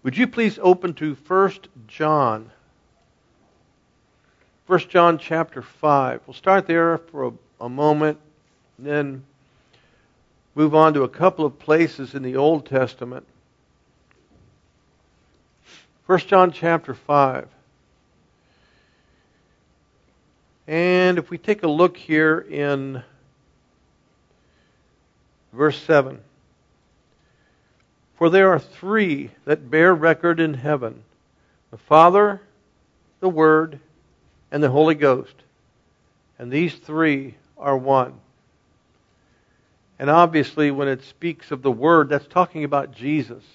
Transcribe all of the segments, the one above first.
Would you please open to 1 John? 1 John chapter 5. We'll start there for a moment, and then move on to a couple of places in the Old Testament. 1 John chapter 5. And if we take a look here in verse 7. For there are three that bear record in heaven, the Father, the Word, and the Holy Ghost. And these three are one. And obviously when it speaks of the Word, that's talking about Jesus.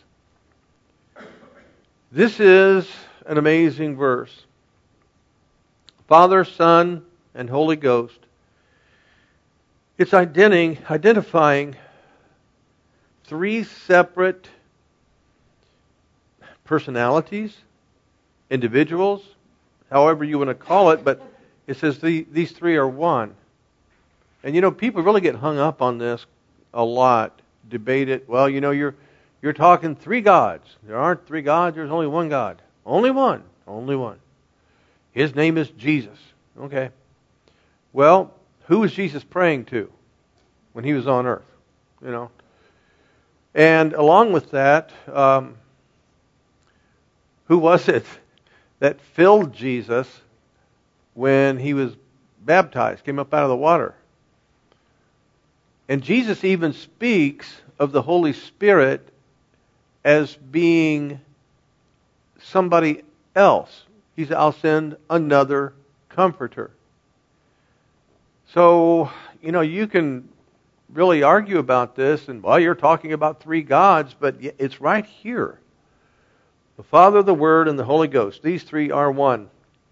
This is an amazing verse. Father, Son, and Holy Ghost. It's identifying three separate personalities, individuals, however you want to call it, but it says these three are one. And you know, people really get hung up on this a lot, debate it. Well, you know, you're talking three gods. There aren't three gods, there's only one God. Only one. Only one. His name is Jesus. Okay. Well, who was Jesus praying to when he was on earth? You know. And along with that, who was it that filled Jesus when he was baptized, came up out of the water? And Jesus even speaks of the Holy Spirit as being somebody else. He said, I'll send another comforter. So, you know, you can really argue about this, and well, you're talking about three gods, but it's right here. The Father, the Word, and the Holy Ghost. These three are one.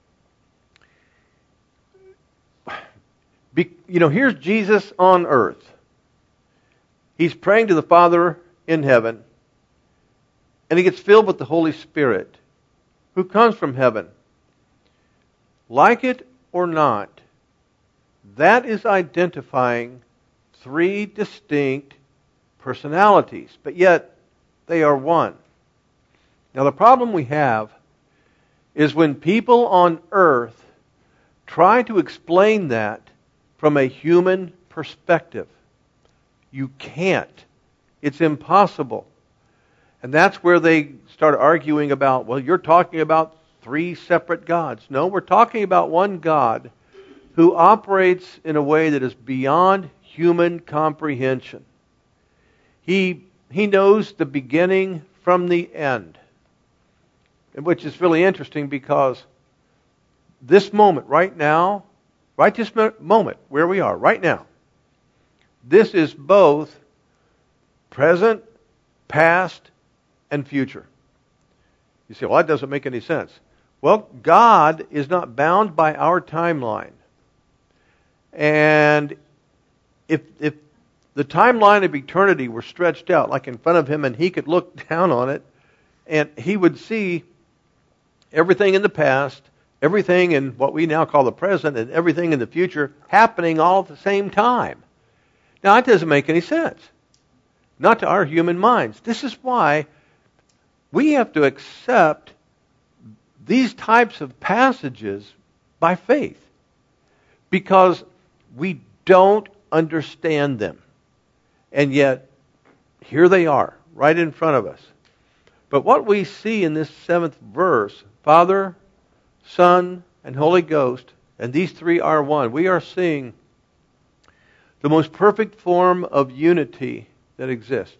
You know, here's Jesus on earth. He's praying to the Father in heaven, and he gets filled with the Holy Spirit, who comes from heaven. Like it or not, that is identifying three distinct personalities, but yet they are one. Now the problem we have is when people on earth try to explain that from a human perspective. You can't. It's impossible. And that's where they start arguing about, well, you're talking about three separate gods. No, we're talking about one God who operates in a way that is beyond human comprehension. He knows the beginning from the end. Which is really interesting because this moment right now, right this moment where we are right now, this is both present, past, and future. You say, well, that doesn't make any sense. Well, God is not bound by our timeline. And if the timeline of eternity were stretched out like in front of him and he could look down on it and he would see everything in the past, everything in what we now call the present, and everything in the future happening all at the same time. Now, that doesn't make any sense. Not to our human minds. This is why we have to accept these types of passages by faith. Because we don't understand them. And yet, here they are, right in front of us. But what we see in this 7th verse, Father, Son, and Holy Ghost, and these three are one. We are seeing the most perfect form of unity that exists.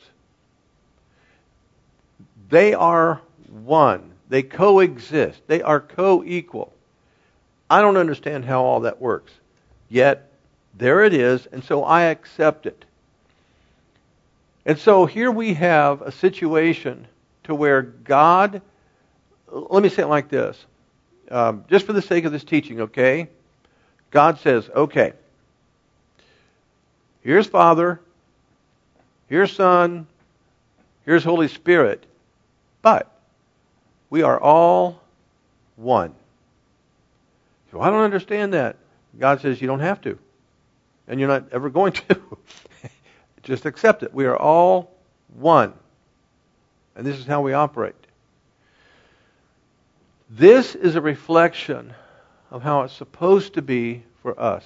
They are one. They coexist. They are co-equal. I don't understand how all that works. Yet, there it is, and so I accept it. And so here we have a situation to where God, let me say it like this, just for the sake of this teaching, okay? God says, okay, here's Father, here's Son, here's Holy Spirit, but we are all one. So I don't understand that. God says you don't have to. And you're not ever going to. Just accept it. We are all one. And this is how we operate. This is a reflection of how it's supposed to be for us.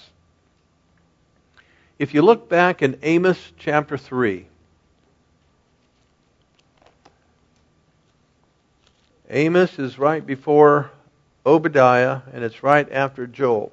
If you look back in Amos chapter 3, Amos is right before Obadiah, and it's right after Joel.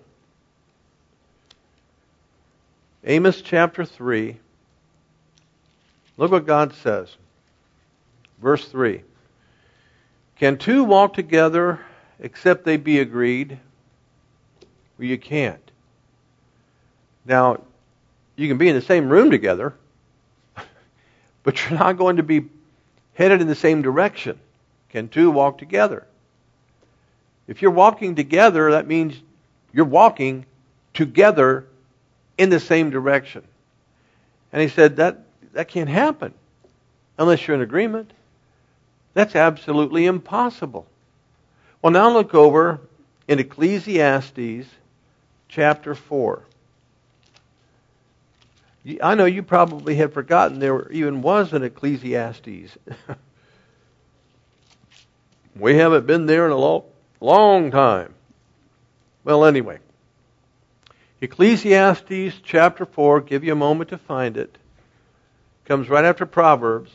Amos chapter 3, look what God says. Verse 3. Can two walk together except they be agreed? Well, you can't. Now, you can be in the same room together, but you're not going to be headed in the same direction. Can two walk together? If you're walking together, that means you're walking together in the same direction. And he said that can't happen unless you're in agreement. That's absolutely impossible. Well, now look over in Ecclesiastes chapter 4. I know you probably had forgotten there even was an Ecclesiastes. We haven't been there in a long time. Well, anyway. Ecclesiastes chapter 4, give you a moment to find it. Comes right after Proverbs.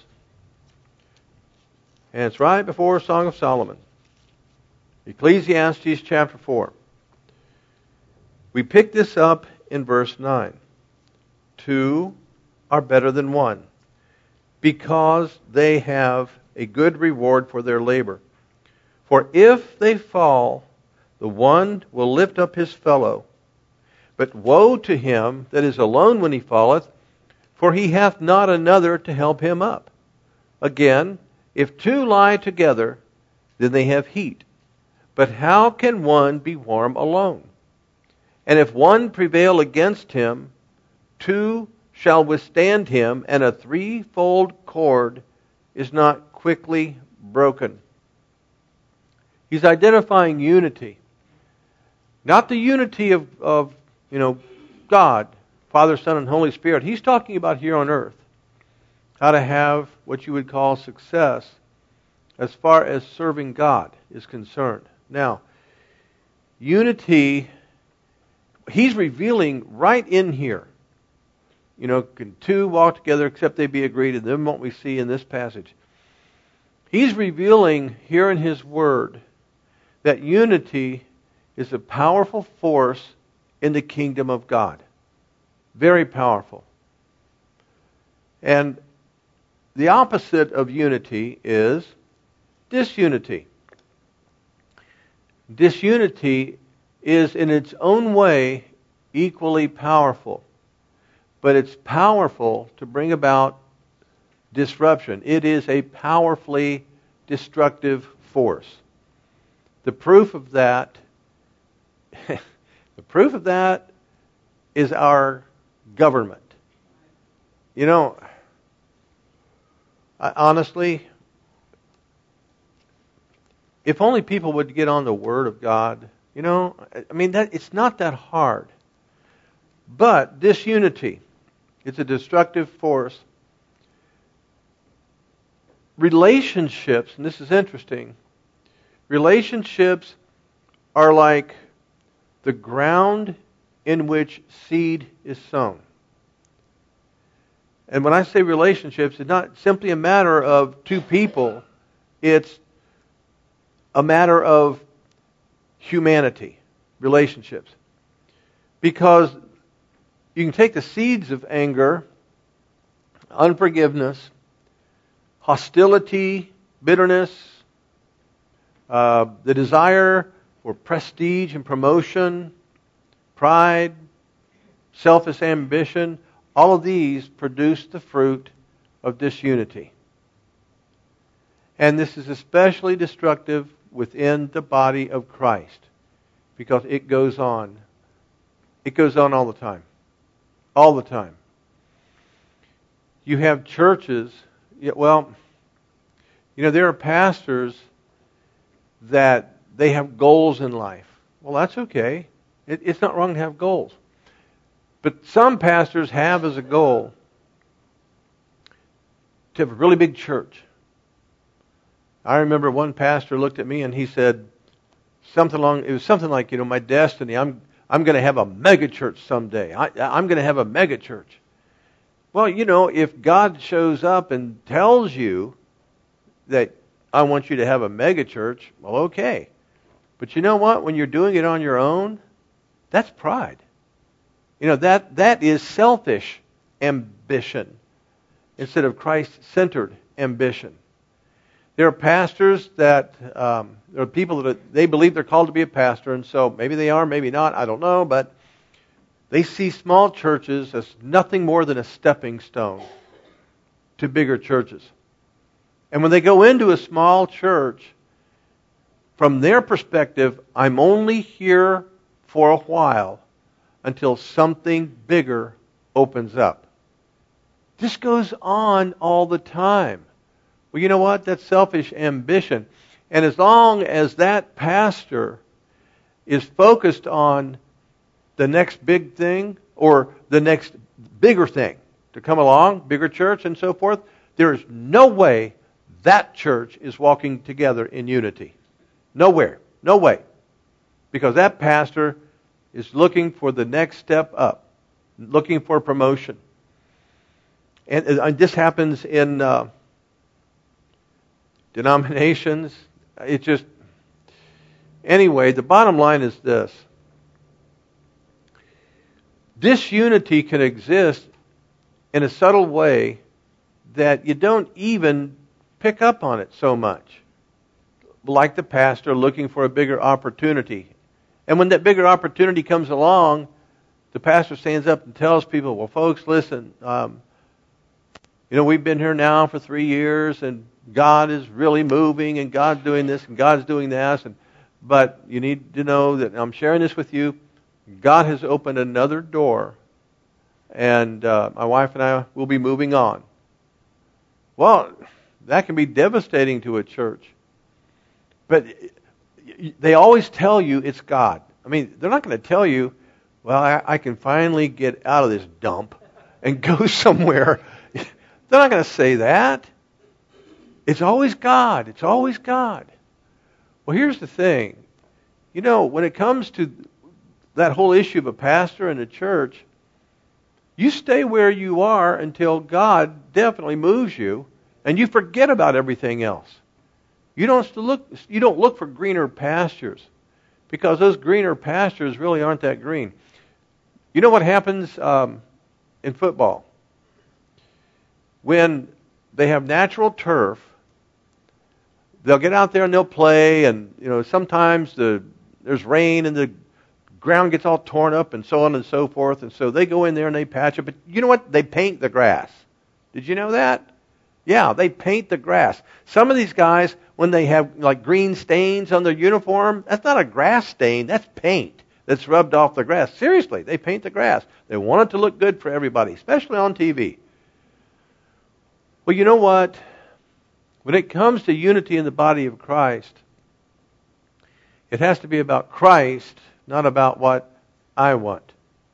And it's right before Song of Solomon. Ecclesiastes chapter 4. We pick this up in verse 9. Two are better than one, because they have a good reward for their labor. For if they fall, the one will lift up his fellow. But woe to him that is alone when he falleth, for he hath not another to help him up. Again, if two lie together, then they have heat. But how can one be warm alone? And if one prevail against him, two shall withstand him, and a threefold cord is not quickly broken. He's identifying unity. Not the unity of God, Father, Son, and Holy Spirit. He's talking about here on earth. How to have what you would call success as far as serving God is concerned. Now, unity, he's revealing right in here. Can two walk together except they be agreed? And then what we see in this passage. He's revealing here in his word that unity is a powerful force in the kingdom of God. Very powerful. And the opposite of unity is disunity. Disunity is in its own way equally powerful. But it's powerful to bring about disruption. It is a powerfully destructive force. The proof of that is our government. Honestly, if only people would get on the Word of God, it's not that hard. But disunity, it's a destructive force. Relationships, and this is interesting, relationships are like the ground in which seed is sown. And when I say relationships, it's not simply a matter of two people. It's a matter of humanity, relationships. Because you can take the seeds of anger, unforgiveness, hostility, bitterness, the desire for prestige and promotion, pride, selfish ambition. All of these produce the fruit of disunity. And this is especially destructive within the body of Christ, because it goes on. It goes on all the time. All the time. You have churches, there are pastors that they have goals in life. Well, that's okay. It's not wrong to have goals. But some pastors have as a goal to have a really big church. I remember one pastor looked at me and he said, It was something like, my destiny. I'm going to have a mega church someday. I'm going to have a mega church. Well, if God shows up and tells you that I want you to have a mega church, well, okay. But you know what? When you're doing it on your own, that's pride. That is selfish ambition instead of Christ-centered ambition. There are pastors there are people that they believe they're called to be a pastor, and so maybe they are, maybe not, I don't know, but they see small churches as nothing more than a stepping stone to bigger churches. And when they go into a small church, from their perspective, I'm only here for a while until something bigger opens up. This goes on all the time. Well, you know what? That's selfish ambition. And as long as that pastor is focused on the next big thing or the next bigger thing to come along, bigger church and so forth, there is no way that church is walking together in unity. Nowhere. No way. Because that pastor is looking for the next step up, looking for promotion. And this happens in denominations. Anyway, the bottom line is this. Disunity can exist in a subtle way that you don't even pick up on it so much. Like the pastor looking for a bigger opportunity. And when that bigger opportunity comes along, the pastor stands up and tells people, well, folks, listen, we've been here now for 3 years, and God is really moving, and God's doing this, and God's doing that. But you need to know that I'm sharing this with you. God has opened another door, and my wife and I will be moving on. Well, that can be devastating to a church. But they always tell you it's God. I mean, they're not going to tell you, well, I can finally get out of this dump and go somewhere. They're not going to say that. It's always God. It's always God. Well, here's the thing. When it comes to that whole issue of a pastor and a church, you stay where you are until God definitely moves you, and you forget about everything else. You don't look for greener pastures, because those greener pastures really aren't that green. You know what happens in football? When they have natural turf, they'll get out there and they'll play, and sometimes there's rain and the ground gets all torn up and so on and so forth, and so they go in there and they patch it. But you know what? They paint the grass. Did you know that? Yeah, they paint the grass. Some of these guys, when they have like green stains on their uniform, that's not a grass stain, that's paint that's rubbed off the grass. Seriously, they paint the grass. They want it to look good for everybody, especially on TV. Well, you know what? When it comes to unity in the body of Christ, it has to be about Christ, not about what I want.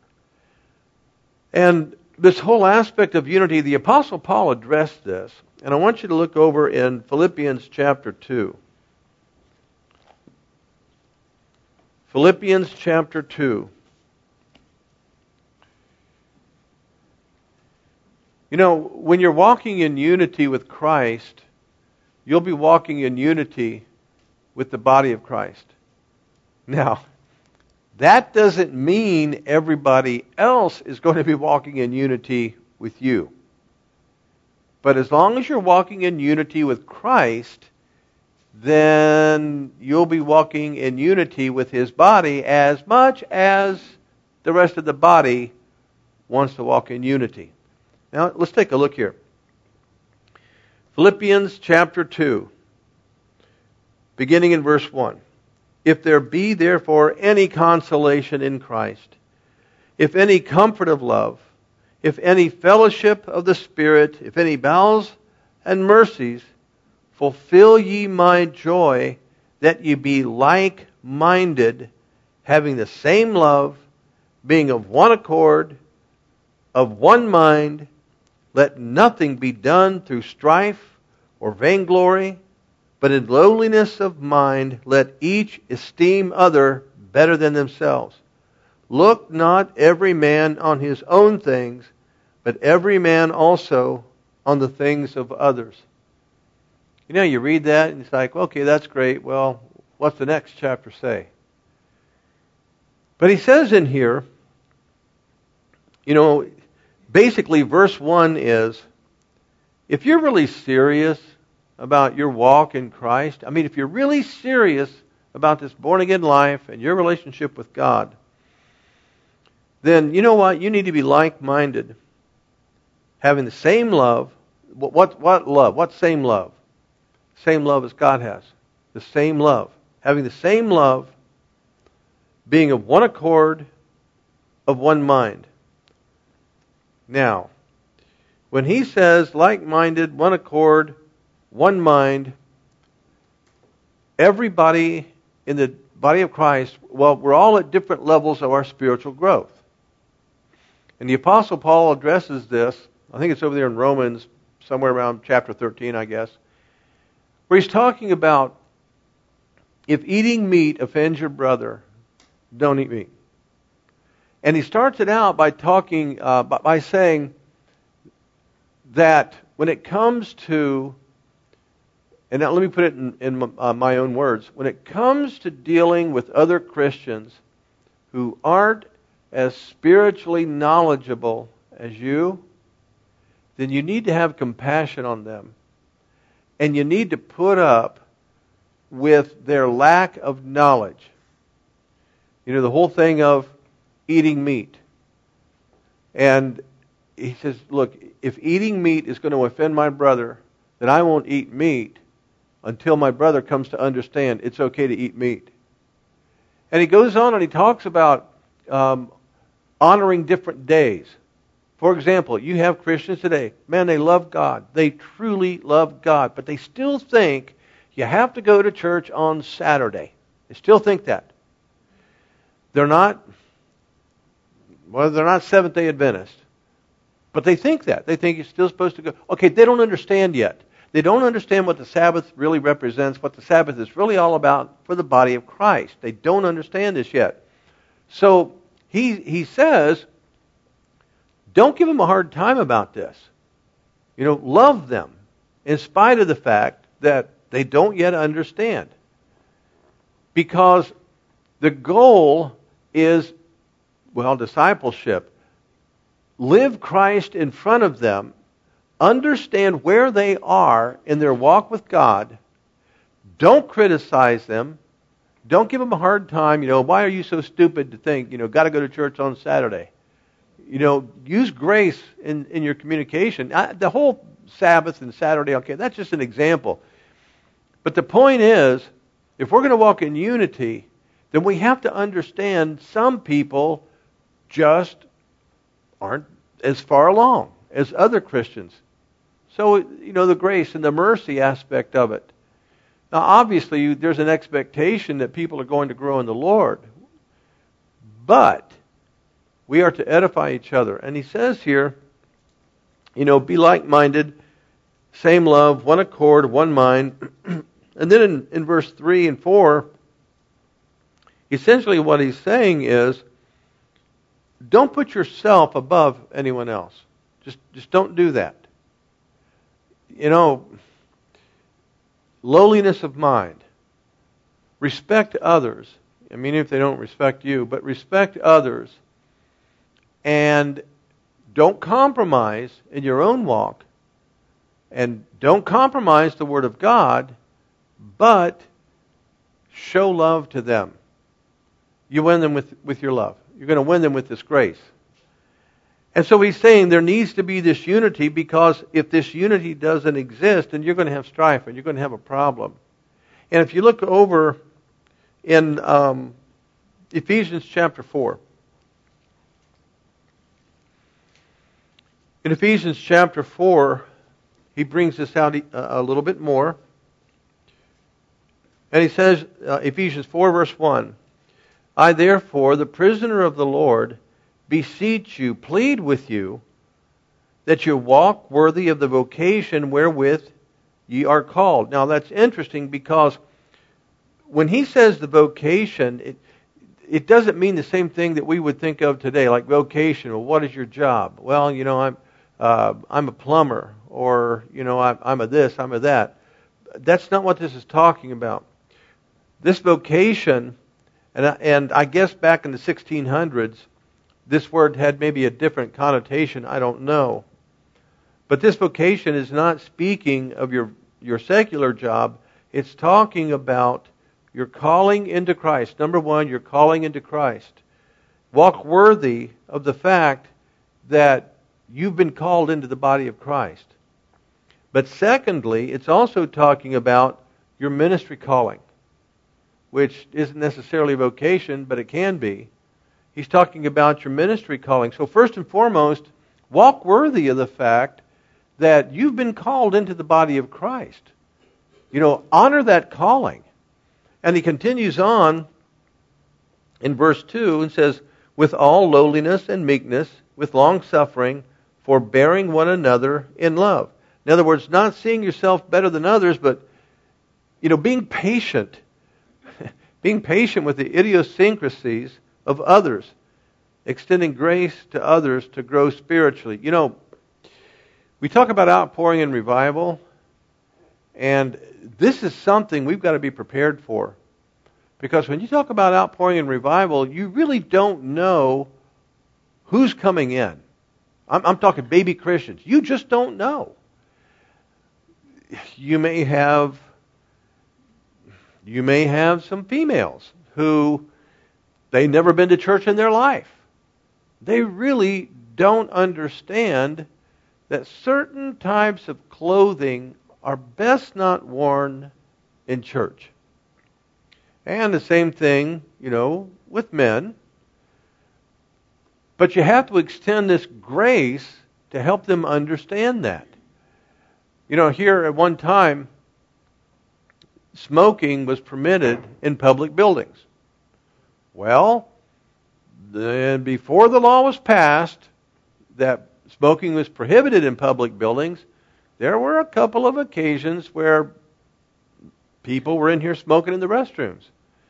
And this whole aspect of unity, the Apostle Paul addressed this. And I want you to look over in Philippians chapter 2. Philippians chapter 2. When you're walking in unity with Christ, you'll be walking in unity with the body of Christ. Now, that doesn't mean everybody else is going to be walking in unity with you. But as long as you're walking in unity with Christ, then you'll be walking in unity with His body as much as the rest of the body wants to walk in unity. Now, let's take a look here. Philippians chapter 2, beginning in verse 1. If there be therefore any consolation in Christ, if any comfort of love, if any fellowship of the Spirit, if any bowels and mercies, fulfill ye my joy, that ye be like-minded, having the same love, being of one accord, of one mind. Let nothing be done through strife or vainglory, But in lowliness of mind, let each esteem other better than themselves. Look not every man on his own things, but every man also on the things of others. You know, you read that and it's like, okay, that's great. Well, what's the next chapter say? But he says in here, you know, basically verse 1 is, if you're really serious about your walk in Christ, I mean, if you're really serious about this born-again life and your relationship with God, then you know what? You need to be like-minded, having the same love. What love? What same love? Same love as God has. The same love. Having the same love, being of one accord, of one mind. Now, when he says like-minded, one accord, one mind, everybody in the body of Christ, well, we're all at different levels of our spiritual growth. And the Apostle Paul addresses this, I think it's over there in Romans, somewhere around chapter 13, I guess, where he's talking about if eating meat offends your brother, don't eat meat. And he starts it out by talking, by saying that when it comes to, and now let me put it in my own words, when it comes to dealing with other Christians who aren't as spiritually knowledgeable as you, then you need to have compassion on them. And you need to put up with their lack of knowledge. You know, the whole thing of eating meat. And he says, look, if eating meat is going to offend my brother, then I won't eat meat until my brother comes to understand it's okay to eat meat. And he goes on and he talks about honoring different days. For example, you have Christians today, man, they love God. They truly love God. But they still think you have to go to church on Saturday. They still think that. They're not Seventh-day Adventists. But they think that. They think you're still supposed to go. Okay, they don't understand yet. They don't understand what the Sabbath really represents, what the Sabbath is really all about for the body of Christ. They don't understand this yet. So he says, don't give them a hard time about this. You know, love them in spite of the fact that they don't yet understand. Because the goal is, well, discipleship. Live Christ in front of them. Understand where they are in their walk with God. Don't criticize them. Don't give them a hard time. You know, why are you so stupid to think, you know, got to go to church on Saturday? You know, use grace in your communication. The whole Sabbath and Saturday, okay, that's just an example. But the point is, if we're going to walk in unity, then we have to understand some people just aren't as far along as other Christians. So, you know, the grace and the mercy aspect of it. Now, obviously, there's an expectation that people are going to grow in the Lord. But we are to edify each other. And he says here, you know, be like-minded, same love, one accord, one mind. And then in verse 3 and 4, essentially what he's saying is, don't put yourself above anyone else. Just don't do that. You know, lowliness of mind. Respect others. I mean, if they don't respect you, but respect others. And don't compromise in your own walk. And don't compromise the Word of God, but show love to them. You win them with your love. You're going to win them with this grace. And so he's saying there needs to be this unity, because if this unity doesn't exist, then you're going to have strife and you're going to have a problem. And if you look over in Ephesians chapter 4. In Ephesians chapter 4, he brings this out a little bit more. And he says, Ephesians 4 verse 1, I therefore, the prisoner of the Lord, beseech you, plead with you, that you walk worthy of the vocation wherewith ye are called. Now that's interesting because when he says the vocation, it doesn't mean the same thing that we would think of today, like vocation. Well, what is your job? Well, I'm a plumber, or I'm a this, I'm a that. That's not what this is talking about. This vocation, and I guess back in the 1600s, this word had maybe a different connotation. I don't know. But this vocation is not speaking of your secular job. It's talking about your calling into Christ. Number one, your calling into Christ. Walk worthy of the fact that you've been called into the body of Christ. But secondly, it's also talking about your ministry calling, which isn't necessarily a vocation, but it can be. He's talking about your ministry calling. So first and foremost, walk worthy of the fact that you've been called into the body of Christ. Honor that calling. And he continues on in verse 2 and says, with all lowliness and meekness, with long suffering, forbearing one another in love. In other words, not seeing yourself better than others, but being patient. Being patient with the idiosyncrasies of others. Extending grace to others to grow spiritually. We talk about outpouring and revival, and this is something we've got to be prepared for. Because when you talk about outpouring and revival, you really don't know who's coming in. I'm talking baby Christians. You just don't know. You may have some females who they've never been to church in their life. They really don't understand that certain types of clothing are best not worn in church. And the same thing, with men. But you have to extend this grace to help them understand that. Here at one time, smoking was permitted in public buildings. Well, then before the law was passed that smoking was prohibited in public buildings, there were a couple of occasions where people were in here smoking in the restrooms.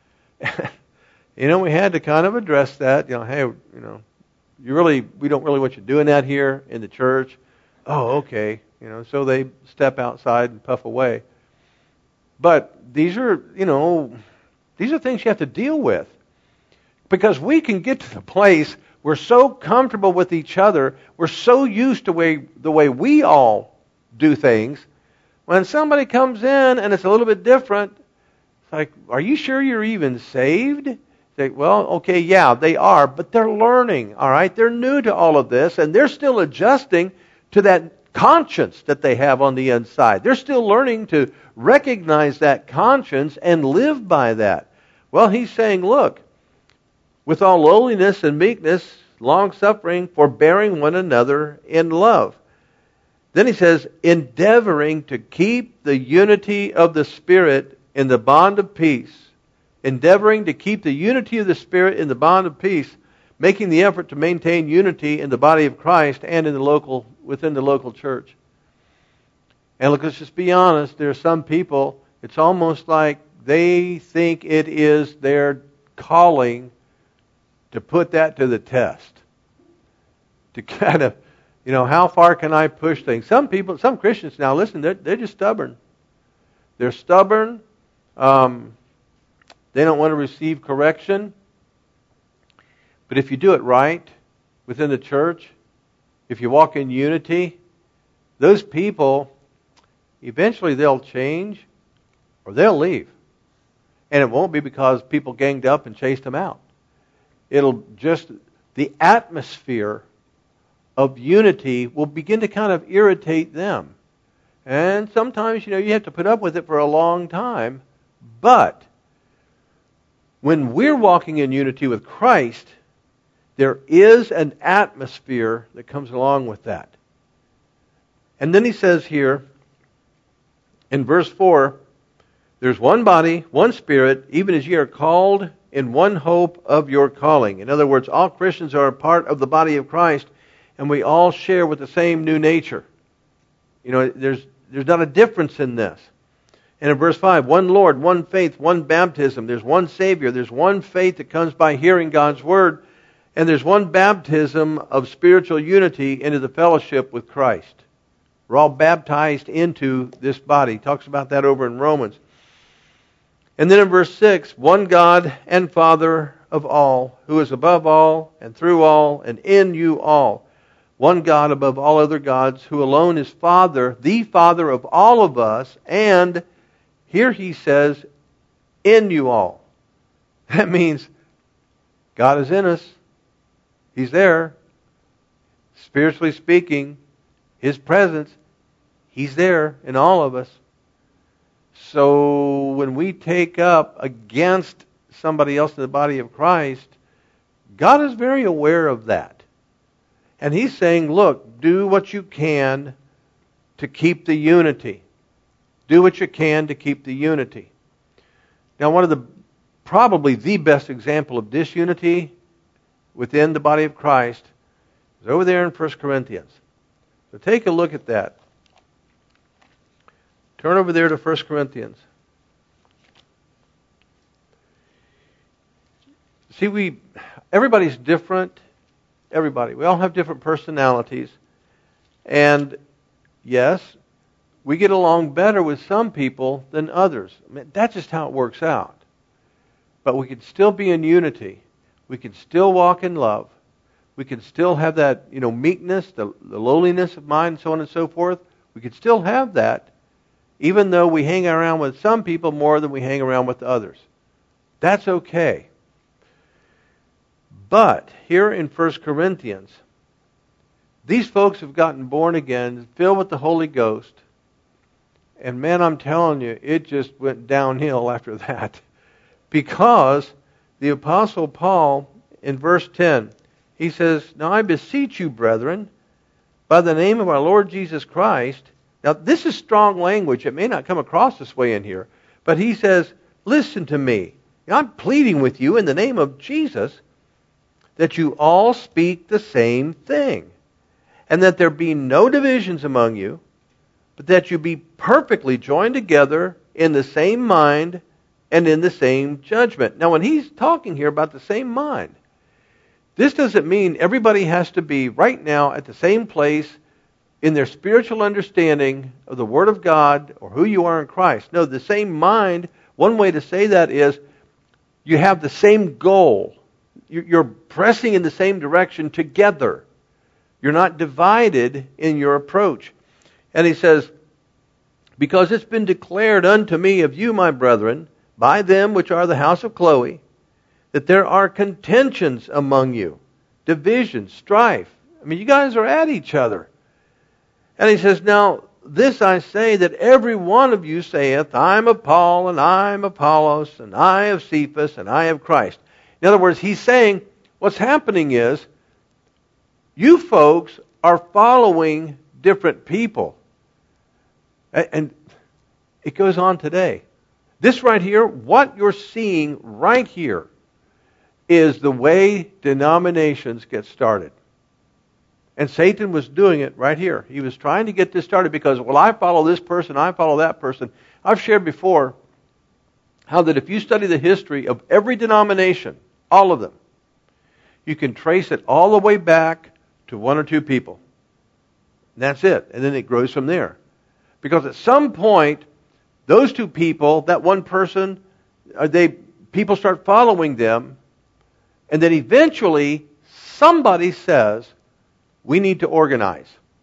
We had to kind of address that. Hey, we don't really want you doing that here in the church. Oh, okay. So they step outside and puff away. But these are things you have to deal with. Because we can get to the place we're so comfortable with each other, we're so used to the way we all do things. When somebody comes in and it's a little bit different, it's like, are you sure you're even saved? Well, okay, yeah, they are, but they're learning, all right? They're new to all of this, and they're still adjusting to that conscience that they have on the inside. They're still learning to recognize that conscience and live by that. Well, he's saying, look, with all lowliness and meekness, long-suffering, forbearing one another in love. Then he says, endeavoring to keep the unity of the Spirit in the bond of peace. Endeavoring to keep the unity of the Spirit in the bond of peace, making the effort to maintain unity in the body of Christ and within the local church. And look, let's just be honest, there are some people, it's almost like they think it is their calling to put that to the test. To kind of, how far can I push things? Some Christians now, listen, they're just stubborn. They're stubborn. They don't want to receive correction. But if you do it right within the church, if you walk in unity, those people, eventually they'll change or they'll leave. And it won't be because people ganged up and chased them out. It'll just, the atmosphere of unity will begin to kind of irritate them. And sometimes, you have to put up with it for a long time. But when we're walking in unity with Christ, there is an atmosphere that comes along with that. And then he says here, in verse 4, there's one body, one Spirit, even as ye are called in one hope of your calling. In other words, all Christians are a part of the body of Christ, and we all share with the same new nature. There's there's not a difference in this. And in verse 5, one Lord, one faith, one baptism. There's one Savior. There's one faith that comes by hearing God's Word. And there's one baptism of spiritual unity into the fellowship with Christ. We're all baptized into this body. He talks about that over in Romans. And then in verse 6, one God and Father of all, who is above all and through all and in you all. One God above all other gods, who alone is Father, the Father of all of us, and here he says, in you all. That means God is in us. He's there. Spiritually speaking, His presence, He's there in all of us. So when we take up against somebody else in the body of Christ, God is very aware of that. And He's saying, look, do what you can to keep the unity. Do what you can to keep the unity. Now, probably the best example of disunity within the body of Christ is over there in 1 Corinthians. So take a look at that. Turn over there to 1 Corinthians. See, everybody's different. Everybody. We all have different personalities. And yes, we get along better with some people than others. I mean, that's just how it works out. But we can still be in unity. We can still walk in love. We can still have that, meekness, the lowliness of mind, so on and so forth. We can still have that, even though we hang around with some people more than we hang around with others. That's okay. But here in 1 Corinthians, these folks have gotten born again, filled with the Holy Ghost. And man, I'm telling you, it just went downhill after that. Because the Apostle Paul, in verse 10, he says, now I beseech you, brethren, by the name of our Lord Jesus Christ. Now this is strong language. It may not come across this way in here. But he says, listen to me. I'm pleading with you in the name of Jesus that you all speak the same thing. And that there be no divisions among you, but that you be perfectly joined together in the same mind and in the same judgment. Now, when he's talking here about the same mind, this doesn't mean everybody has to be right now at the same place in their spiritual understanding of the Word of God or who you are in Christ. No, the same mind, one way to say that is you have the same goal. You're pressing in the same direction together. You're not divided in your approach. And he says, because it's been declared unto me of you, my brethren, by them which are the house of Chloe, that there are contentions among you, divisions, strife. I mean, you guys are at each other. And he says, now, this I say, that every one of you saith, I'm of Paul, and I'm of Apollos, and I of Cephas, and I of Christ. In other words, he's saying, what's happening is, you folks are following different people. And it goes on today. This right here, what you're seeing right here, is the way denominations get started. And Satan was doing it right here. He was trying to get this started because, well, I follow this person, I follow that person. I've shared before how that if you study the history of every denomination, all of them, you can trace it all the way back to one or two people. And that's it. And then it grows from there. Because at some point, those two people, that one person, people start following them. And then eventually, somebody says, we need to organize.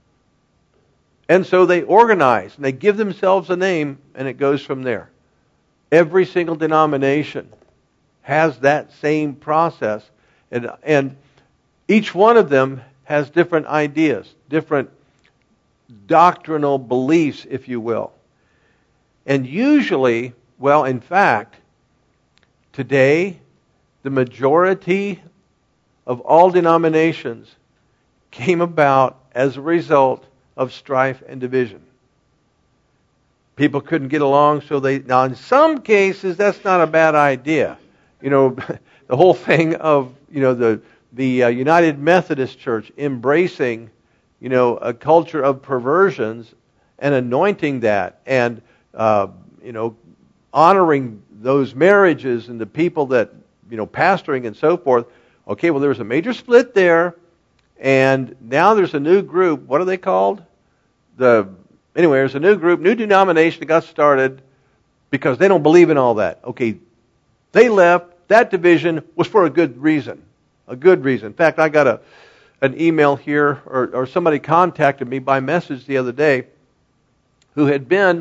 And so they organize. And they give themselves a name. And it goes from there. Every single denomination has that same process. And each one of them has different ideas, different doctrinal beliefs, if you will. And usually, well, in fact, today, the majority of all denominations came about as a result of strife and division. People couldn't get along, so now in some cases, that's not a bad idea. The whole thing of, the United Methodist Church embracing, a culture of perversions and anointing that and, honoring those marriages and the people that, pastoring and so forth. Okay, well, there was a major split there, and now there's a new group. What are they called? There's a new group, new denomination that got started because they don't believe in all that. Okay, they left. That division was for a good reason. A good reason. In fact, I got an email here, or somebody contacted me by message the other day who had been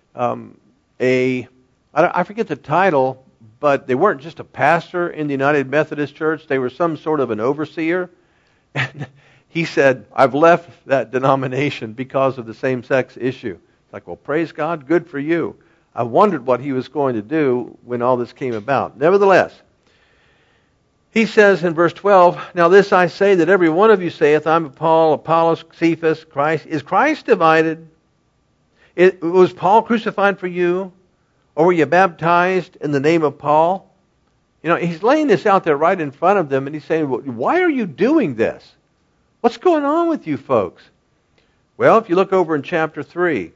I forget the title, but they weren't just a pastor in the United Methodist Church. They were some sort of an overseer. And he said, I've left that denomination because of the same-sex issue. It's like, well, praise God, good for you. I wondered what he was going to do when all this came about. Nevertheless, he says in verse 12, now this I say, that every one of you saith, I'm Paul, Apollos, Cephas, Christ. Is Christ divided? Was Paul crucified for you? Or were you baptized in the name of Paul? He's laying this out there right in front of them, and he's saying, why are you doing this? What's going on with you folks? Well, if you look over in chapter 3,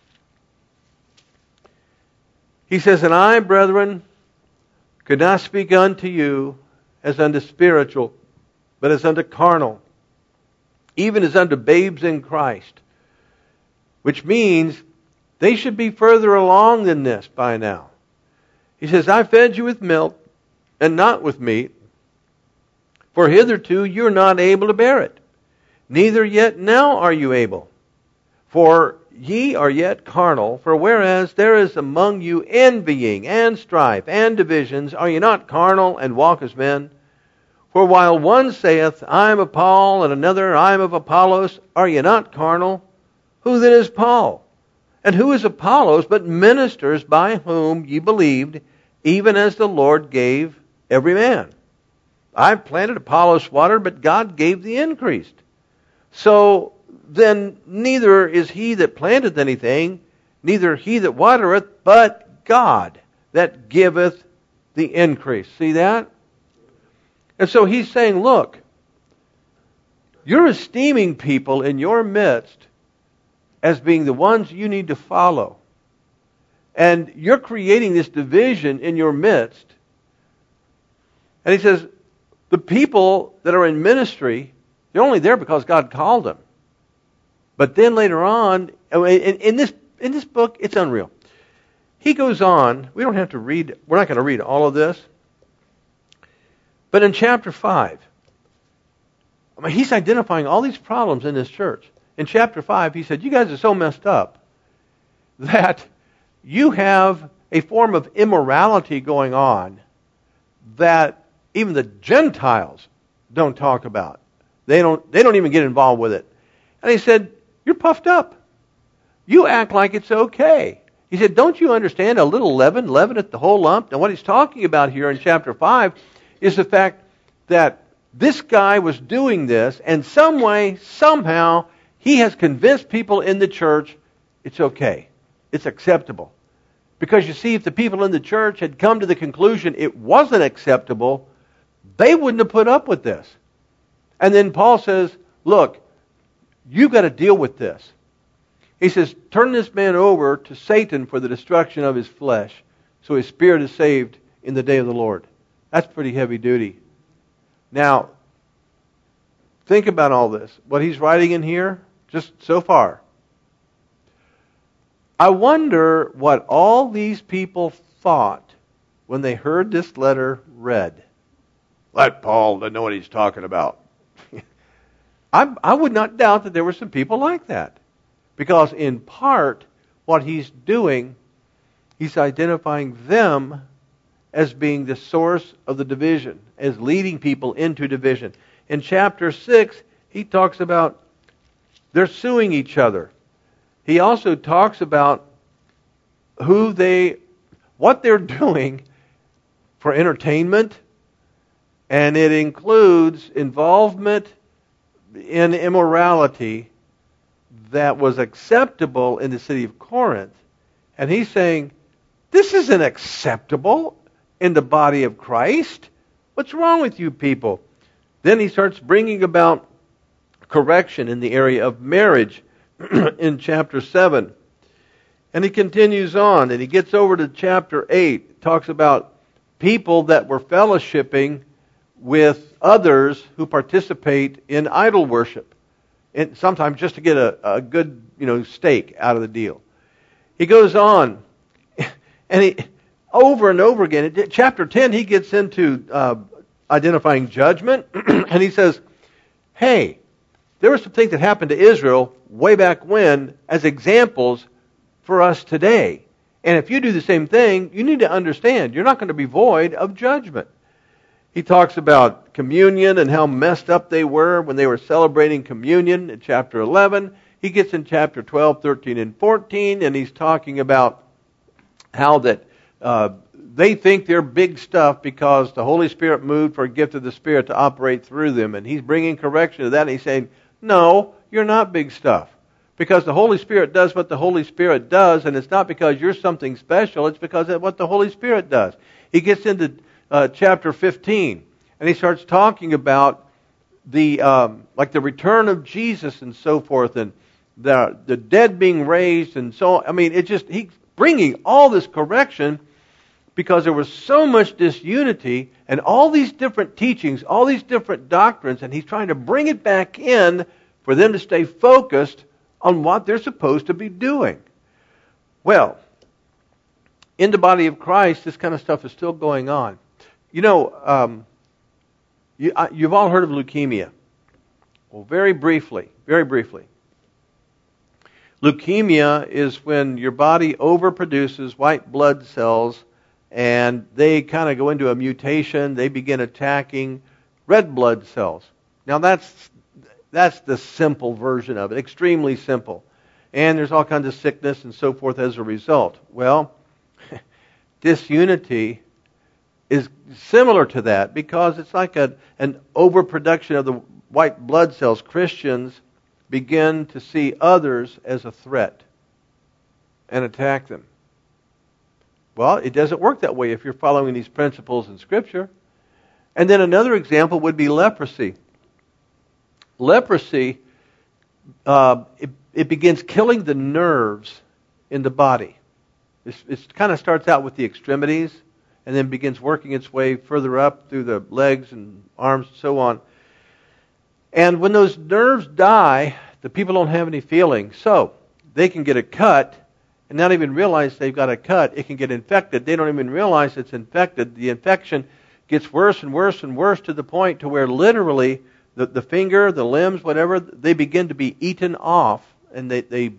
he says, and I, brethren, could not speak unto you as unto spiritual, but as unto carnal, even as unto babes in Christ. Which means they should be further along than this by now. He says, I fed you with milk and not with meat, for hitherto you are not able to bear it, neither yet now are you able. For ye are yet carnal, for whereas there is among you envying and strife and divisions, are ye not carnal and walk as men? For while one saith, I am of Paul, and another, I am of Apollos, are ye not carnal? Who then is Paul? And who is Apollos, but ministers by whom ye believed, even as the Lord gave every man? I planted, Apollos watered, but God gave the increase. So then neither is he that planteth anything, neither he that watereth, but God that giveth the increase. See that? And so he's saying, look, you're esteeming people in your midst as being the ones you need to follow. And you're creating this division in your midst. And he says, the people that are in ministry, they're only there because God called them. But then later on, in this book, it's unreal. He goes on, we don't have to read, we're not going to read all of this. But in chapter 5, he's identifying all these problems in this church. In chapter 5, he said, you guys are so messed up that you have a form of immorality going on that even the Gentiles don't talk about. They don't even get involved with it. And he said, you're puffed up. You act like it's okay. He said, don't you understand a little leaven leaveneth the whole lump? And what he's talking about here in chapter 5 is the fact that this guy was doing this, and some way, somehow, he has convinced people in the church it's okay. It's acceptable. Because you see, if the people in the church had come to the conclusion it wasn't acceptable, they wouldn't have put up with this. And then Paul says, look, you've got to deal with this. He says, turn this man over to Satan for the destruction of his flesh, so his spirit is saved in the day of the Lord. That's pretty heavy duty. Now, think about all this. What he's writing in here, just so far. I wonder what all these people thought when they heard this letter read. Let Paul know what he's talking about. I would not doubt that there were some people like that. Because in part, what he's doing, he's identifying them as being the source of the division, as leading people into division. In chapter 6, he talks about they're suing each other. He also talks about what they're doing for entertainment, and it includes involvement in immorality that was acceptable in the city of Corinth. And he's saying, this isn't acceptable in the body of Christ. What's wrong with you people? Then he starts bringing about correction in the area of marriage. in chapter 7. And he continues on, and he gets over to chapter 8. Talks about people that were fellowshipping with others who participate in idol worship. And sometimes just to get a good, stake out of the deal. He goes on, and he over and over again, in chapter 10, he gets into identifying judgment, and he says, hey, there were some things that happened to Israel way back when as examples for us today. And if you do the same thing, you need to understand you're not going to be void of judgment. He talks about communion and how messed up they were when they were celebrating communion in chapter 11. He gets in chapter 12, 13, and 14, and he's talking about how that they think they're big stuff because the Holy Spirit moved for a gift of the Spirit to operate through them. And he's bringing correction to that, and he's saying, no, you're not big stuff. Because the Holy Spirit does what the Holy Spirit does, and it's not because you're something special, it's because of what the Holy Spirit does. He gets into chapter 15, and he starts talking about the return of Jesus and so forth, and the dead being raised, and so on. I mean, he's bringing all this correction because there was so much disunity and all these different teachings, all these different doctrines, and he's trying to bring it back in for them to stay focused on what they're supposed to be doing. Well, in the body of Christ, this kind of stuff is still going on. You've all heard of leukemia. Well, very briefly. Leukemia is when your body overproduces white blood cells and they kind of go into a mutation. They begin attacking red blood cells. Now that's the simple version of it, extremely simple. And there's all kinds of sickness and so forth as a result. Well, disunity is similar to that because it's like an overproduction of the white blood cells. Christians begin to see others as a threat and attack them. Well, it doesn't work that way if you're following these principles in Scripture. And then another example would be leprosy. Leprosy, it begins killing the nerves in the body. It kind of starts out with the extremities and then begins working its way further up through the legs and arms and so on. And when those nerves die, the people don't have any feeling. So they can get a cut and not even realize they've got a cut. It can get infected. They don't even realize it's infected. The infection gets worse and worse and worse to the point to where literally the finger, the limbs, whatever, they begin to be eaten off, and they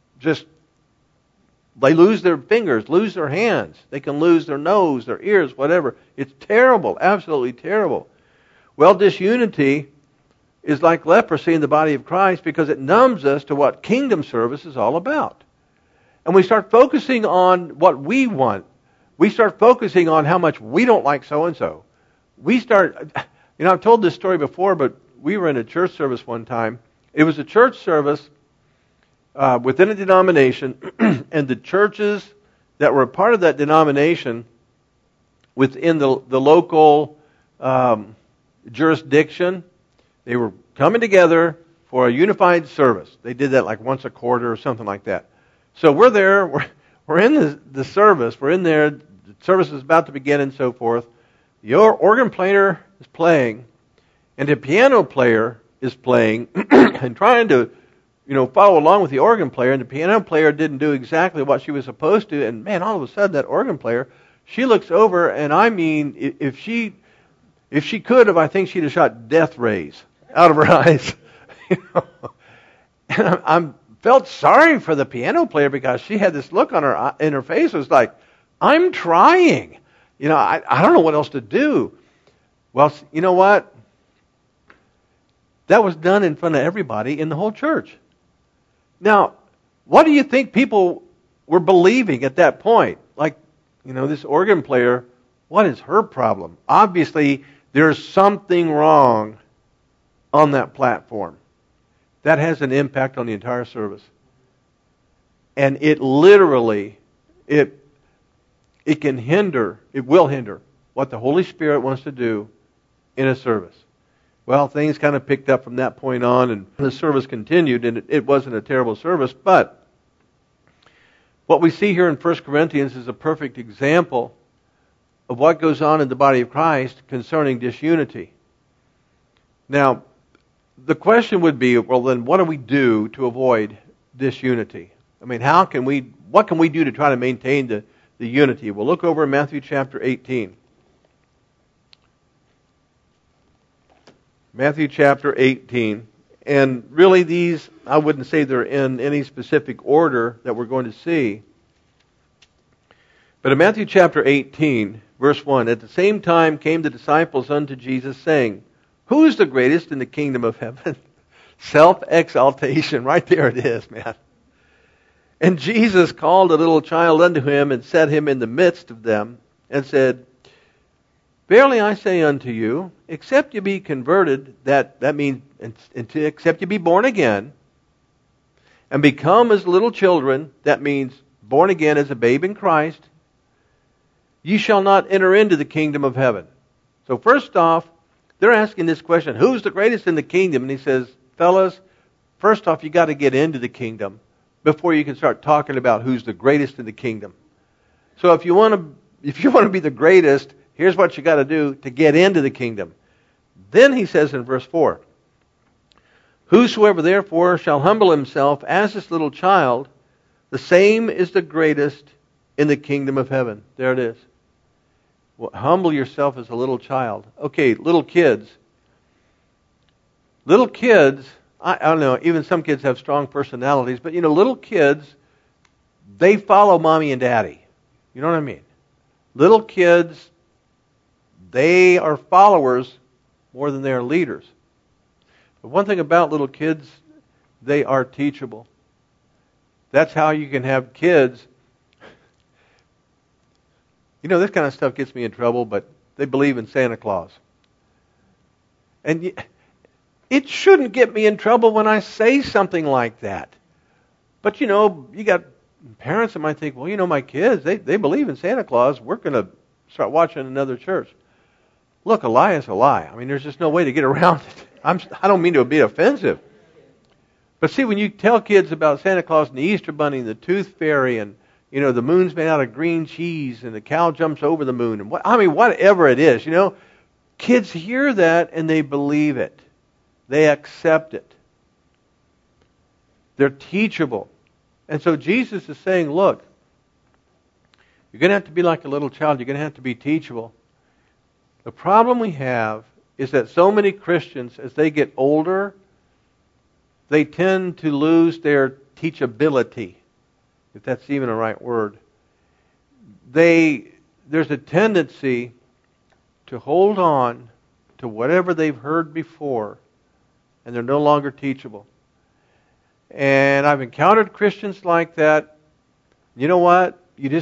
lose their fingers, lose their hands. They can lose their nose, their ears, whatever. It's terrible, absolutely terrible. Well, disunity is like leprosy in the body of Christ because it numbs us to what kingdom service is all about. And we start focusing on what we want. We start focusing on how much we don't like so-and-so. I've told this story before, but we were in a church service one time. It was a church service within a denomination, and the churches that were a part of that denomination within the local jurisdiction, they were coming together for a unified service. They did that like once a quarter or something like that. So we're there, we're in the service, we're in there, the service is about to begin and so forth. Your organ player is playing, and the piano player is playing and trying to, follow along with the organ player, and the piano player didn't do exactly what she was supposed to, and man, all of a sudden that organ player, she looks over, and I mean, if she could have, I think she'd have shot death rays out of her eyes. And I felt sorry for the piano player because she had this look in her face. It was like, I'm trying. I don't know what else to do. Well, you know what? That was done in front of everybody in the whole church. Now, what do you think people were believing at that point? Like, this organ player, what is her problem? Obviously, there's something wrong on that platform. That has an impact on the entire service. And it literally, it will hinder what the Holy Spirit wants to do in a service. Well, things kind of picked up from that point on, and the service continued, and it wasn't a terrible service. But what we see here in 1 Corinthians is a perfect example of what goes on in the body of Christ concerning disunity. Now, the question would be, well, then what do we do to avoid disunity? I mean, what can we do to try to maintain the unity? We'll look over in Matthew chapter 18. Matthew chapter 18. And really these, I wouldn't say they're in any specific order that we're going to see. But in Matthew chapter 18, verse 1, at the same time came the disciples unto Jesus, saying, who is the greatest in the kingdom of heaven? Self-exaltation. Right there it is, man. And Jesus called a little child unto him and set him in the midst of them and said, verily I say unto you, except you be converted, that means except you be born again, and become as little children, that means born again as a babe in Christ, ye shall not enter into the kingdom of heaven. So first off, they're asking this question, who's the greatest in the kingdom? And he says, fellas, first off, you got to get into the kingdom before you can start talking about who's the greatest in the kingdom. So if you want to be the greatest, here's what you got to do to get into the kingdom. Then he says in verse 4, whosoever therefore shall humble himself as this little child, the same is the greatest in the kingdom of heaven. There it is. Well, humble yourself as a little child. Okay, little kids. Little kids, I don't know, even some kids have strong personalities, but little kids, they follow mommy and daddy. You know what I mean? Little kids, they are followers more than they are leaders. But one thing about little kids, they are teachable. That's how you can have kids. This kind of stuff gets me in trouble, but they believe in Santa Claus. And it shouldn't get me in trouble when I say something like that. But you got parents that might think, well, my kids, they believe in Santa Claus. We're going to start watching another church. Look, a lie is a lie. I mean, there's just no way to get around it. I don't mean to be offensive. But see, when you tell kids about Santa Claus and the Easter Bunny and the Tooth Fairy and, the moon's made out of green cheese and the cow jumps over the moon and whatever it is, kids hear that and they believe it. They accept it. They're teachable. And so Jesus is saying, look, you're going to have to be like a little child. You're going to have to be teachable. The problem we have is that so many Christians, as they get older, they tend to lose their teachability, if that's even a right word. There's a tendency to hold on to whatever they've heard before, and they're no longer teachable. And I've encountered Christians like that. You know what?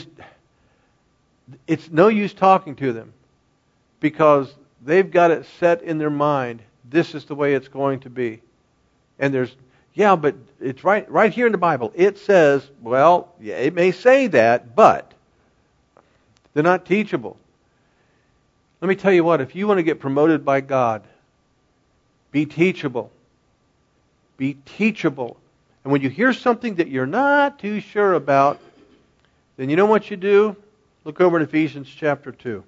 It's no use talking to them because they've got it set in their mind. This is the way it's going to be. And but it's right here in the Bible. It says, well, yeah, it may say that, but they're not teachable. Let me tell you what, if you want to get promoted by God, be teachable. Be teachable. And when you hear something that you're not too sure about, then you know what you do? Look over in Ephesians chapter 2.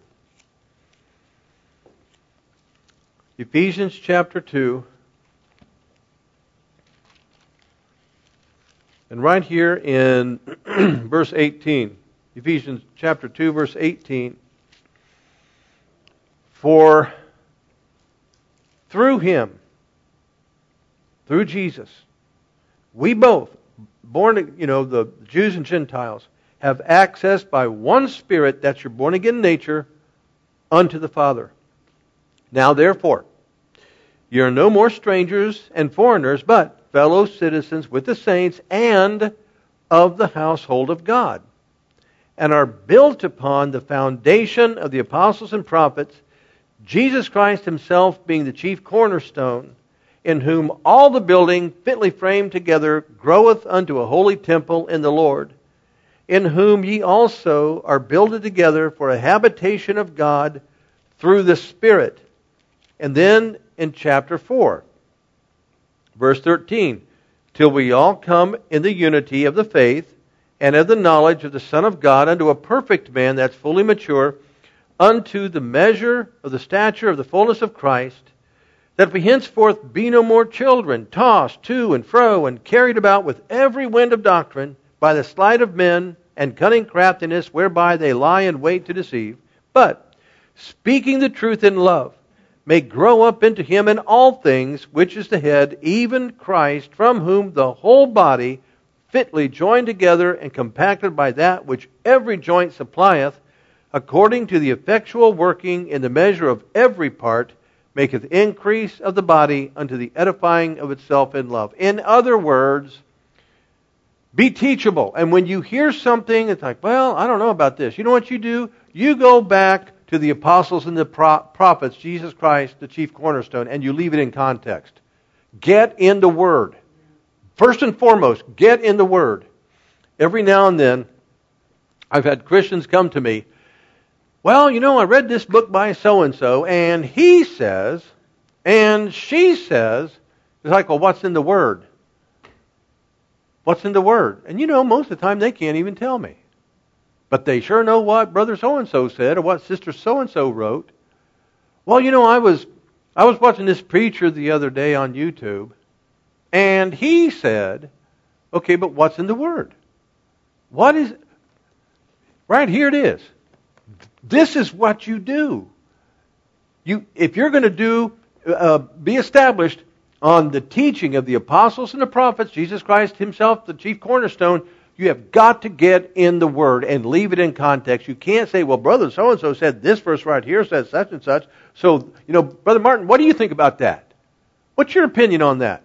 Ephesians chapter 2. And right here in verse 18. Ephesians chapter 2, verse 18. For through Him, through Jesus, we both, born, the Jews and Gentiles, have access by one Spirit, that's your born again nature, unto the Father. Now therefore, ye are no more strangers and foreigners, but fellow citizens with the saints and of the household of God, and are built upon the foundation of the apostles and prophets, Jesus Christ Himself being the chief cornerstone, in whom all the building fitly framed together groweth unto a holy temple in the Lord, in whom ye also are builded together for a habitation of God through the Spirit. And then in chapter 4. Verse 13, till we all come in the unity of the faith and of the knowledge of the Son of God unto a perfect man that's fully mature, unto the measure of the stature of the fullness of Christ, that we henceforth be no more children, tossed to and fro and carried about with every wind of doctrine by the sleight of men and cunning craftiness whereby they lie in wait to deceive, but speaking the truth in love, may grow up into him in all things, which is the head, even Christ, from whom the whole body, fitly joined together and compacted by that which every joint supplieth, according to the effectual working in the measure of every part, maketh increase of the body unto the edifying of itself in love. In other words, be teachable. And when you hear something, it's like, well, I don't know about this. You know what you do? You go back to the apostles and the prophets, Jesus Christ, the chief cornerstone, and you leave it in context. Get in the Word. First and foremost, get in the Word. Every now and then, I've had Christians come to me, well, you know, I read this book by so-and-so, and he says, and she says, it's like, well, what's in the Word? What's in the Word? And you know, most of the time they can't even tell me. But they sure know what Brother so-and-so said or what Sister so-and-so wrote. Well, you know, I was watching this preacher the other day on YouTube, and he said, okay, but what's in the Word? What is... Right here it is. This is what you do. If you're going to be established on the teaching of the apostles and the prophets, Jesus Christ himself, the chief cornerstone, you have got to get in the Word and leave it in context. You can't say, well, Brother so-and-so said this verse right here says such and such. So, you know, Brother Martin, what do you think about that? What's your opinion on that?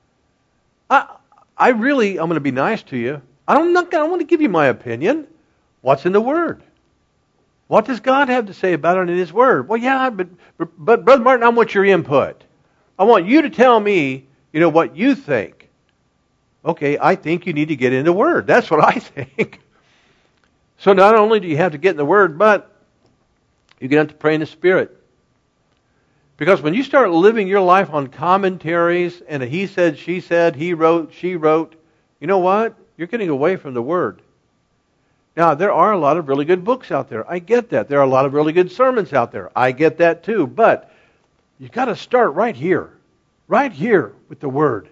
I'm going to be nice to you. I want to give you my opinion. What's in the Word? What does God have to say about it in His Word? Well, yeah, but Brother Martin, I want your input. I want you to tell me, you know, what you think. Okay, I think you need to get in the Word. That's what I think. So not only do you have to get in the Word, but you're going to have to pray in the Spirit. Because when you start living your life on commentaries and a he said, she said, he wrote, she wrote, you know what? You're getting away from the Word. Now, there are a lot of really good books out there. I get that. There are a lot of really good sermons out there. I get that too. But you've got to start right here with the Word.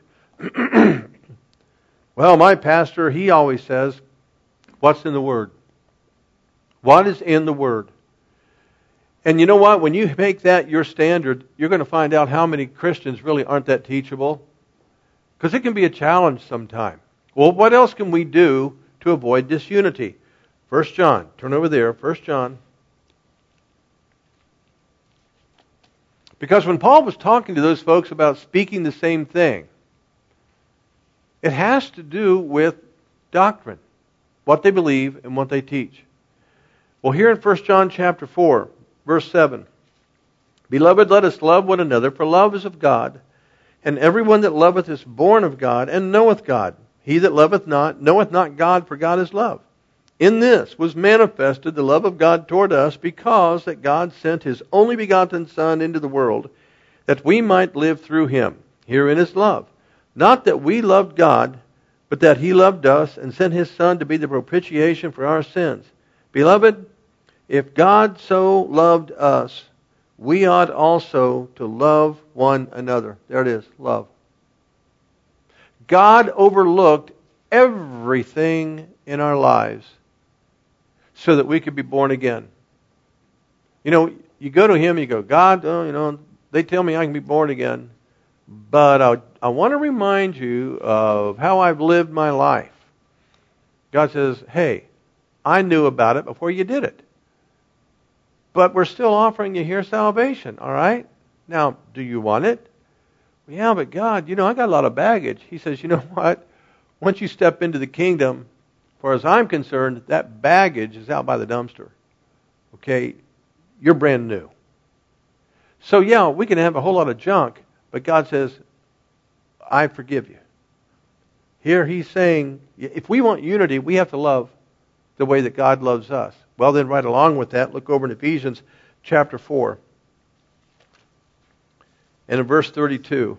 Well, my pastor, he always says, what's in the Word? What is in the Word? And you know what? When you make that your standard, you're going to find out how many Christians really aren't that teachable. Because it can be a challenge sometime. Well, what else can we do to avoid disunity? 1 John. Turn over there. 1 John. Because when Paul was talking to those folks about speaking the same thing, it has to do with doctrine, what they believe and what they teach. Well, here in 1 John chapter 4, verse 7, Beloved, let us love one another, for love is of God, and everyone that loveth is born of God, and knoweth God. He that loveth not, knoweth not God, for God is love. In this was manifested the love of God toward us, because that God sent His only begotten Son into the world, that we might live through Him. Herein is love. Not that we loved God, but that He loved us, and sent His Son to be the propitiation for our sins. Beloved, if God so loved us, we ought also to love one another. There it is, love. God overlooked everything in our lives so that we could be born again. You know, you go to Him, you go, God, they tell me I can be born again, but I want to remind you of how I've lived my life. God says, hey, I knew about it before you did it. But we're still offering you here salvation, all right? Now, do you want it? Yeah, but God, I got a lot of baggage. He says, you know what? Once you step into the kingdom, as far as I'm concerned, that baggage is out by the dumpster. Okay? You're brand new. So, yeah, we can have a whole lot of junk, but God says, I forgive you. Here He's saying, if we want unity, we have to love the way that God loves us. Well, then right along with that, look over in Ephesians chapter 4. And in verse 32,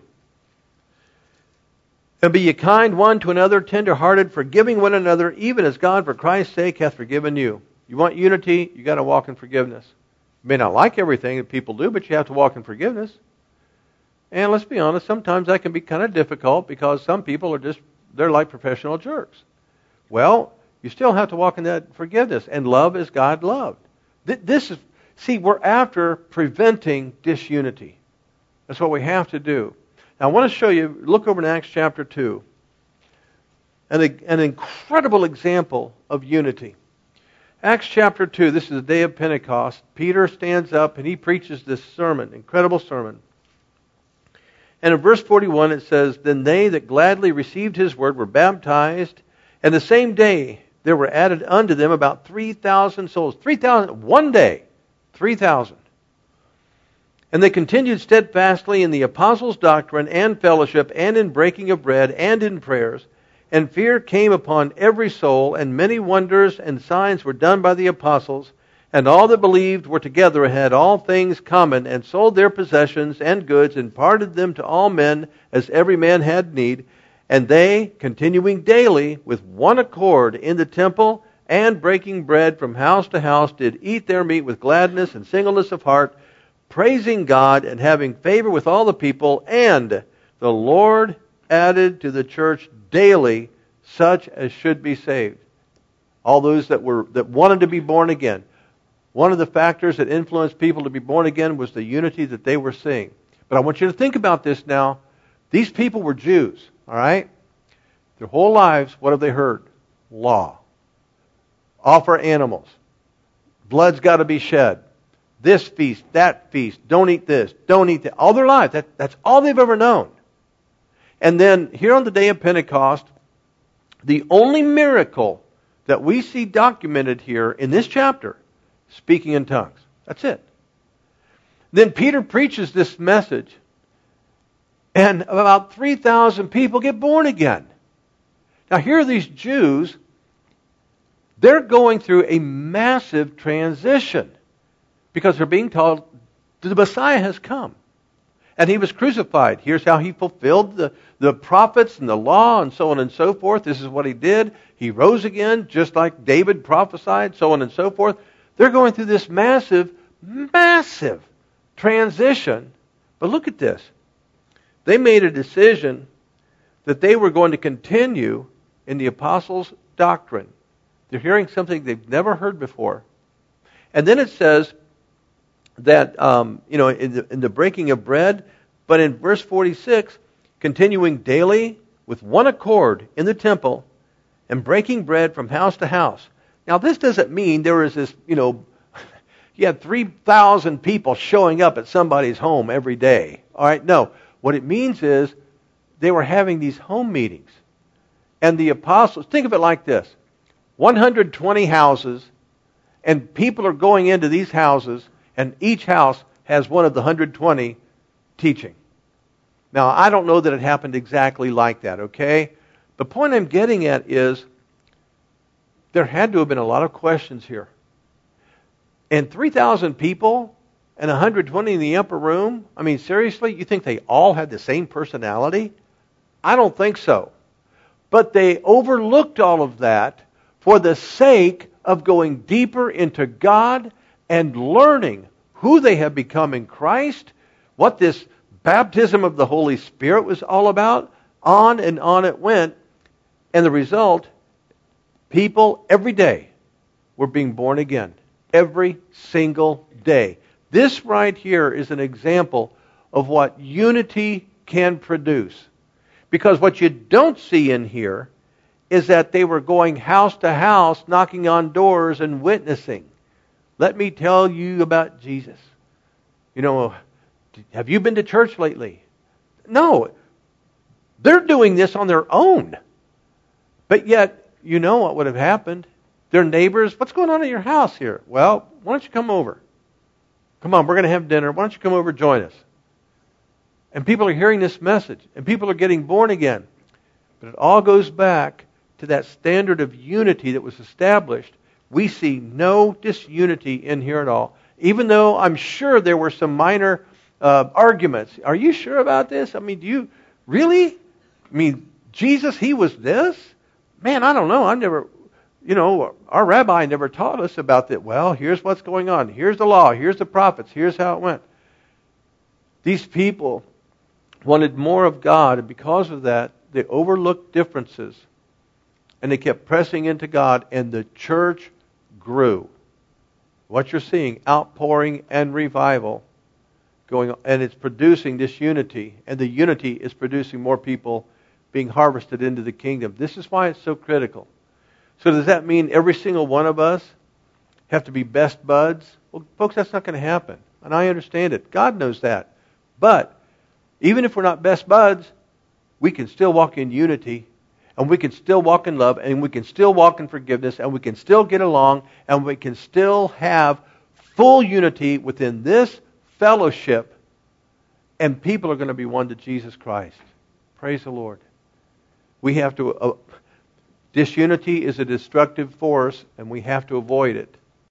and be ye kind one to another, tender-hearted, forgiving one another, even as God for Christ's sake hath forgiven you. You want unity, you got to walk in forgiveness. You may not like everything that people do, but you have to walk in forgiveness. And let's be honest, sometimes that can be kind of difficult because some people they're like professional jerks. Well, you still have to walk in that forgiveness, and love as God loved. We're after preventing disunity. That's what we have to do. Now, I want to show you, look over in Acts chapter 2, an incredible example of unity. Acts chapter 2, this is the day of Pentecost. Peter stands up and he preaches this sermon, incredible sermon. And in verse 41 it says, then they that gladly received his word were baptized, and the same day there were added unto them about 3,000 souls. 3,000, one day, 3,000. And they continued steadfastly in the apostles' doctrine and fellowship, and in breaking of bread, and in prayers. And fear came upon every soul, and many wonders and signs were done by the apostles. And all that believed were together and had all things common, and sold their possessions and goods, and parted them to all men, as every man had need. And they, continuing daily with one accord in the temple, and breaking bread from house to house, did eat their meat with gladness and singleness of heart, praising God and having favor with all the people. And the Lord added to the church daily such as should be saved. All those that wanted to be born again. One of the factors that influenced people to be born again was the unity that they were seeing. But I want you to think about this now. These people were Jews, all right? Their whole lives, what have they heard? Law. Offer animals. Blood's got to be shed. This feast, that feast, don't eat this, don't eat that. All their lives, that's all they've ever known. And then here on the day of Pentecost, the only miracle that we see documented here in this chapter, speaking in tongues. That's it. Then Peter preaches this message, and about 3,000 people get born again. Now here are these Jews, they're going through a massive transition because they're being told the Messiah has come. And he was crucified. Here's how he fulfilled the prophets and the law and so on and so forth. This is what he did. He rose again, just like David prophesied, so on and so forth. They're going through this massive, massive transition. But look at this. They made a decision that they were going to continue in the apostles' doctrine. They're hearing something they've never heard before. And then it says that, in the breaking of bread, but in verse 46, continuing daily with one accord in the temple and breaking bread from house to house. Now, this doesn't mean there was this, you had 3,000 people showing up at somebody's home every day. All right, no. What it means is they were having these home meetings. And the apostles, think of it like this. 120 houses, and people are going into these houses, and each house has one of the 120 teaching. Now, I don't know that it happened exactly like that, okay? The point I'm getting at is there had to have been a lot of questions here. And 3,000 people and 120 in the upper room? I mean, seriously, you think they all had the same personality? I don't think so. But they overlooked all of that for the sake of going deeper into God and learning who they have become in Christ, what this baptism of the Holy Spirit was all about. On and on it went. And the result, people every day were being born again. Every single day. This right here is an example of what unity can produce. Because what you don't see in here is that they were going house to house, knocking on doors and witnessing. Let me tell you about Jesus. Have you been to church lately? No. They're doing this on their own. But yet, you know what would have happened? Their neighbors, what's going on at your house here? Well, why don't you come over? Come on, we're going to have dinner. Why don't you come over and join us? And people are hearing this message. And people are getting born again. But it all goes back to that standard of unity that was established. We see no disunity in here at all. Even though I'm sure there were some minor arguments. Are you sure about this? I mean, do you really? I mean, Jesus, he was this? Man, I don't know. I never, our rabbi never taught us about that. Well, here's what's going on. Here's the law. Here's the prophets. Here's how it went. These people wanted more of God, and because of that, they overlooked differences. And they kept pressing into God, and the church grew. What you're seeing, outpouring and revival going on, and it's producing this unity, and the unity is producing more people being harvested into the kingdom. This is why it's so critical. So does that mean every single one of us have to be best buds? Well, folks, that's not going to happen. And I understand it. God knows that. But even if we're not best buds, we can still walk in unity, and we can still walk in love, and we can still walk in forgiveness, and we can still get along, and we can still have full unity within this fellowship, and people are going to be won to Jesus Christ. Praise the Lord. We have to... disunity is a destructive force, and we have to avoid it.